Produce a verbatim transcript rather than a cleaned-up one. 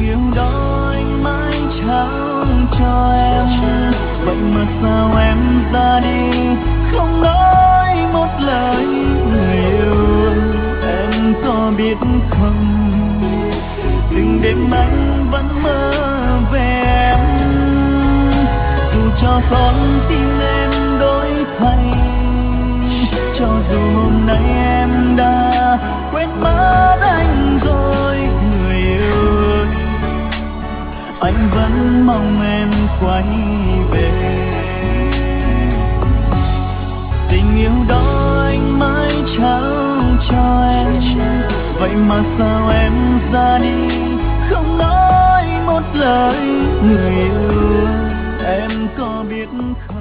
yêu đó anh mãi trao cho em, vậy mà sao em ra đi không nói một lời người yêu. Em có biết không, từng đêm anh vẫn mơ về em, dù cho con tim em đổi thay, cho dù hôm nay em đã quên mất anh rồi người yêu ơi, anh vẫn mong em quay về. Tình yêu đó anh mãi trao cho em, vậy mà sao em ra đi không nói một lời người yêu. Em có biết không?